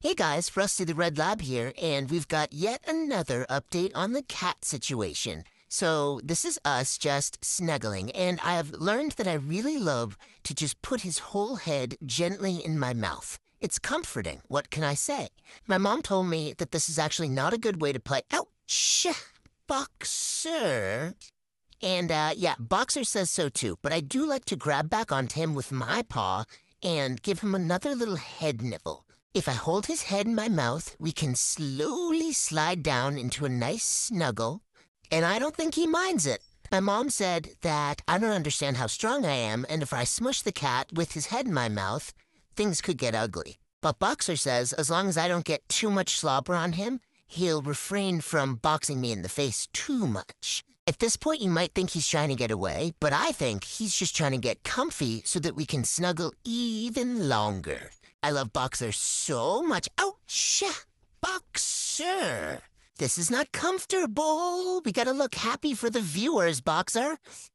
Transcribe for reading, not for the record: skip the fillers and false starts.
Hey guys, Rusty the Red Lab here, and we've got yet another update on the cat situation. So this is us just snuggling, and I have learned that I really love to just put his whole head gently in my mouth. It's comforting, what can I say? My mom told me that this is actually not a good way to play. Ouch! Boxer. And yeah, Boxer says so too, but I do like to grab back onto him with my paw and give him another little head nibble. If I hold his head in my mouth, we can slowly slide down into a nice snuggle, and I don't think he minds it. My mom said that I don't understand how strong I am, and if I smush the cat with his head in my mouth, things could get ugly. But Boxer says as long as I don't get too much slobber on him, he'll refrain from boxing me in the face too much. At this point, you might think he's trying to get away, but I think he's just trying to get comfy so that we can snuggle even longer. I love Boxer so much. Ouch! Boxer! This is not comfortable. We gotta look happy for the viewers, Boxer.